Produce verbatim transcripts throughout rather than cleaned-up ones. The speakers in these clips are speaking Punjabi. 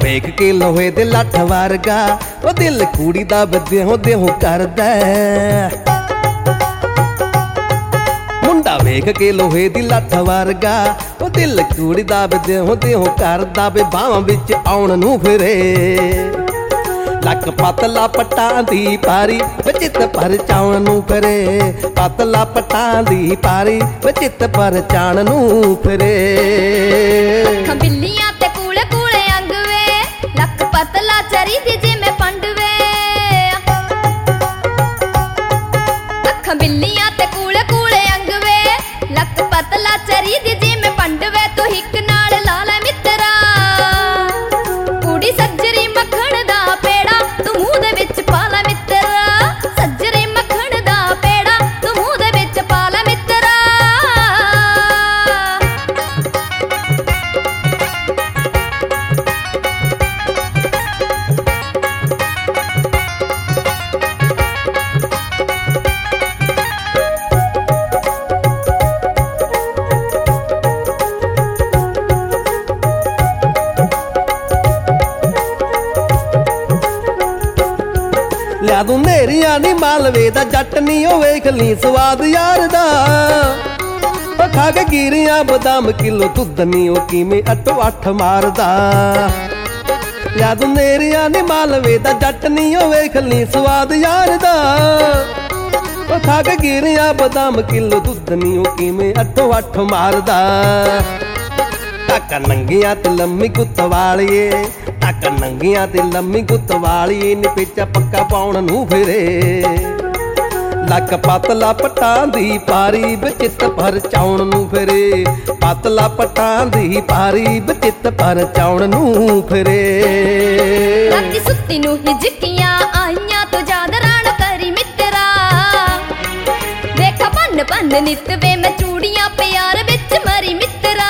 ਵੇਖ ਕੇ ਲੋਹੇ ਦੇ ਲੱਠ ਵਰਗਾ ਉਹ ਦਿਲ ਕੁੜੀ ਦਾ ਦਿਹੋਂ ਦਿਹੋਂ ਕਰਦਾ। ਮੁੰਡਾ ਵੇਖ ਕੇ ਲੋਹੇ ਦੀ ਲੱਠ ਵਰਗਾ ਉਹ ਦਿਲ ਕੁੜੀ ਦਾ ਦਿਹੋਂ ਦਿਹੋਂ ਕਰਦਾ ਵੇ ਬਾਹਾਂ ਵਿੱਚ ਆਉਣ ਨੂੰ ਫਿਰੇ। ਲੱਕ ਪਤਲਾ ਪੱਟਾਂ ਦੀ ਪਾਰੀ ਚਿੱਤ ਪਰਚਾਉਣ ਨੂੰ ਫਿਰੇ। ਪਤਲਾ ਪੱਟਾਂ ਦੀ ਪਾਰੀ ਚਿੱਤ ਪਰਚਾਉਣ ਨੂੰ ਫਿਰੇ। ਅੱਖਾਂ ਬਿੱਲੀਆਂ ਤੇ ਕੂਲੇ ਕੂਲੇ ਅੰਗ ਵੇ ਲੱਕ ਪਤਲਾ ਚਰੀ ਦੀ ਜਿਵੇਂ ਪੰਡ ਵੇ। ਅੱਖਾਂ ਬਿੱਲੀਆਂ ਤੇ ਕੂਲੇ ਕੂਲੇ ਅੰਗ ਵੇ ਲੱਕ ਪਤਲਾ ਚਰੀ ਦੀ ਜਿਵੇਂ ਪੰਡ ਵੇ। ਤੂੰ ਹਿੱਕ ਨਾਲ ਲਾ ਲੈ ਮਿੱਤਰਾ ਕੁੜੀ ਸੱਜਰੀ ਮੱਖਣ ਦਾ ਪੇੜਾ ਤੂੰ ਮੂੰਹ ਦੇ ਵਿੱਚ ਪਾ ਲੈ ਮਿੱਤਰਾ। ਸੱਜਰੀ ਮੱਖਣ ਦਾ ਪੇੜਾ ਤੂੰ ਮੂੰਹ ਦੇ ਵਿੱਚ ਪਾ ਲੈ ਮਿੱਤਰਾ। ਲਿਆ ਦੂੰ ਨੇਰੀਆਂ ਨੀ ਮਾਲਵੇ ਦਾ ਜੱਟ ਨੀ ਉਹ ਵੇਖ ਲਈ ਸਵਾਦ ਯਾਰ ਦਾ। ਉਹ ਖਾ ਕੇ ਗੀਰੀਆਂ ਬਦਾਮ ਕਿਲੋ ਦੁੱਧ ਨੀ ਉਹ ਕਿਵੇਂ ਅੱਠੋ ਅੱਠ ਮਾਰਦਾ। ਲਿਆ ਦੂੰ ਨੇਰੀਆਂ ਨੀ ਮਾਲਵੇ ਦਾ ਜੱਟ ਨੀ ਉਹ ਵੇਖ ਲਈ ਸਵਾਦ ਯਾਰ ਦਾ। ਉਹ ਖਾ ਕੇ ਗੀਰੀਆਂ ਬਦਾਮ ਕਿਲੋ ਦੁੱਧ ਨੀ ਉਹ ਕਿਵੇਂ ਅੱਠੋ ਅੱਠ ਮਾਰਦਾ। ਟਾਕਾ ਨੰਗੀਆਂ ਤੇ ਲੰਮੀ ਗੁੱਤ ਵਾਲੀਏ ਟਾਕਾ ਨੰਗੀਆਂ ਤੇ ਲੰਮੀ ਗੁੱਤ ਵਾਲੀਏ ਨੀ ਪੇਚਾ ਪੱਕਾ ਪਾਉਣ ਨੂੰ ਫਿਰੇ। ਲੱਕ ਪਤਲਾ ਪੱਟਾਂ ਦੀ ਪਾਰੀ ਚਿੱਤ ਪਰਚਾਉਣ ਨੂੰ ਫਿਰੇ। ਪਤਲਾ ਪੱਟਾਂ ਦੀ ਪਾਰੀ ਚਿੱਤ ਪਰਚਾਉਣ ਨੂੰ ਫਿਰੇ। ਰਾਤੀ ਸੁੱਤੀ ਨੂੰ ਹਿਜਕੀਆਂ ਆਈਆਂ ਤੂੰ ਯਾਦ ਰਾਣ ਕਰੀ ਮਿੱਤਰਾ। ਵੇਖਾ ਭੰਨ ਭੰਨ ਨਿੱਤ ਵੇ ਮੈਂ ਚੂੜੀਆਂ ਪਿਆਰ ਵਿੱਚ ਮਰੀ ਮਿੱਤਰਾ।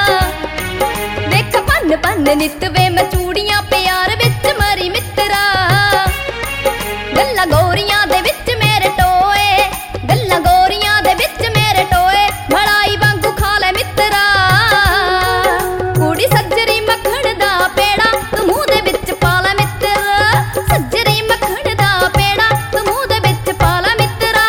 ਵੇਖਾ ਭੰਨ ਭੰਨ ਨਿੱਤ ਵੇ ਮੈਂ ਚੂੜੀਆਂ ਪਿਆਰ ਵਿੱਚ ਮਰੀ ਮਿੱਤਰਾ। ਗੱਲਾਂ ਗੋਰੀਆਂ ਦੇ ਵਿੱਚ ਮੇਰੇ ਟੋਏ ਗੱਲਾਂ ਗੋਰੀਆਂ ਦੇ ਵਿੱਚ ਮੇਰੇ ਟੋਏ ਮਲਾਈ ਵਾਂਗੂ ਖਾ ਲੈ ਮਿੱਤਰਾ। ਕੁੜੀ ਸੱਜਰੀ ਮੱਖਣ ਦਾ ਪੇੜਾ ਤੂੰ ਮੂੰਹ ਦੇ ਵਿੱਚ ਪਾ ਲੈ ਮਿੱਤਰਾ। ਸੱਜਰੀ ਮੱਖਣ ਦਾ ਪੇੜਾ ਤੂੰ ਮੂੰਹ ਦੇ ਵਿੱਚ ਪਾ ਲੈ ਮਿੱਤਰਾ।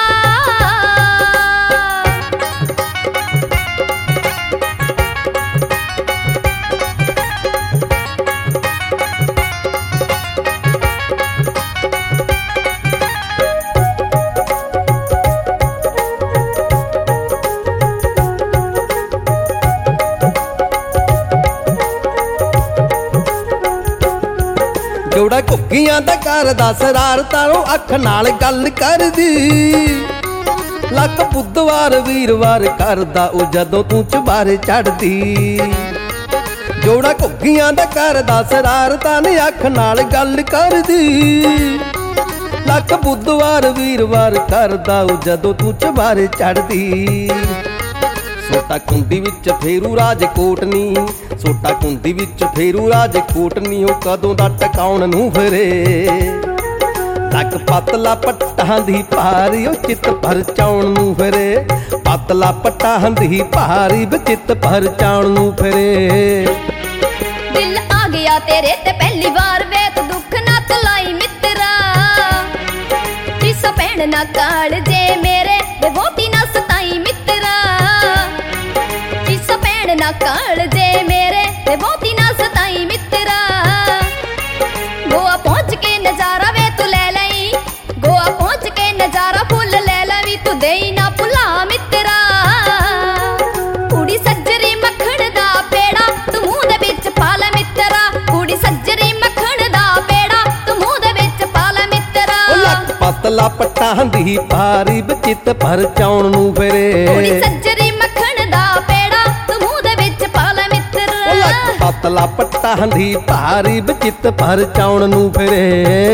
ਜੋੜਾ ਘੁੱਗੀਆਂ ਦਾ ਕਰਦਾ ਸਰਾਰਤਾਂ ਨੂੰ ਅੱਖ ਨਾਲ ਗੱਲ ਕਰਦੀ। ਲੱਕ ਬੁੱਧਵਾਰ ਵੀਰਵਾਰ ਕਰਦਾ ਉਹ ਜਦੋਂ ਤੂੰ ਚੁਬਾਰੇ ਚੜਦੀ। ਜੋੜਾ ਘੁੱਗੀਆਂ ਦਾ ਕਰਦਾ ਸਰਾਰਤਾਂ ਨੇ ਅੱਖ ਨਾਲ ਗੱਲ ਕਰਦੀ। ਲੱਕ ਬੁੱਧਵਾਰ ਵੀਰਵਾਰ ਕਰਦਾ ਉਹ ਜਦੋਂ ਤੂੰ ਚੁਬਾਰੇ ਚੜਦੀ। ਸੋਟਾ ਕੁੰਡੀ ਵਿੱਚ ਫੇਰੂ ਰਾਜਕੋਟ ਨੀ ਸੋਟਾ ਕੁੰਡੀ ਵਿੱਚ ਫੇਰੂ ਰਾਜਕੋਟ ਨੀ ਉਹ ਕਦੋਂ ਦਾ ਟਿਕਾਉਣ ਨੂੰ ਫਿਰੇ। ਲੱਕ ਪਤਲਾ ਪੱਟਾਂ ਦੀ ਭਾਰੀ ਉਹ ਚਿੱਤ ਪਰਚਾਉਣ ਨੂੰ ਫਿਰੇ। ਪਤਲਾ ਪੱਟਾਂ ਦੀ ਭਾਰੀ ਚਿੱਤ ਪਰਚਾਉਣ ਨੂੰ ਫਿਰੇ। ਦਿਲ ਆ ਗਿਆ ਤੇਰੇ ਤੇ ਪਹਿਲੀ ਵਾਰ ਵੇਖ ਦੁੱਖ ਨਾ ਤਲਾਈ ਮਿੱਤਰਾ। ਜਿਸ ਭੈਣ ਨਾ ਕਾਲ ਜੇ ਮੇਰੇ ਵੇ ਵੋਟੀ ਨਾ ਸਤਾਈ ਮਿੱਤਰਾ। ਜਿਸ ਭੈਣ ਨਾ ਕਾਲ ਜੇ ਮੇਰੇ ਵੇ ਵੋਟੀ ਨਾ ਸਤਾਈ ਮਿੱਤਰਾ। ਗੋਆ ਪਹੁੰਚ ਕੇ ਨਜ਼ਾਰਾ ਵੇ ਤੂੰ ਲੈ ਲਈ ਗੋਆ ਪਹੁੰਚ ਕੇ ਨਜ਼ਾਰਾ ਫੁੱਲ ਲੈ ਲਵੀ ਤੂੰ ਦੇਈ ਨਾ ਭੁਲਾ ਮਿੱਤਰਾ। ਕੁੜੀ ਸੱਜਰੀ ਮੱਖਣ ਦਾ ਪੇੜਾ ਤੂੰ ਮੂੰਹ ਦੇ ਵਿੱਚ ਪਾ ਲੈ ਮਿੱਤਰਾ। ਕੁੜੀ ਸੱਜਰੀ ਮੱਖਣ ਦਾ ਪੇੜਾ ਤੂੰ ਮੂੰਹ ਦੇ ਵਿੱਚ ਪਾ ਲੈ ਮਿੱਤਰਾ। ਲੱਕ ਪਤਲਾ ਪੱਟਾਂ ਦੀ ਭਾਰੀ ਚਿੱਤ ਪਰਚਾਉਣ ਨੂੰ ਫਿਰੇ। ਕੁੜੀ ਸੱਜਰੀ ਮੱਖਣ ਦਾ ਪੇੜਾ ਤੂੰ ਮੂੰਹ ਦੇ ਵਿੱਚ ਪਾ ਲੈ ਮਿੱਤਰਾ। ਲੱਕ ਪਤਲਾ ਪੱਟਾਂ ਦੀ ਭਾਰੀ ਚਿੱਤ ਪਰਚਾਉਣ ਨੂੰ ਫਿਰੇ।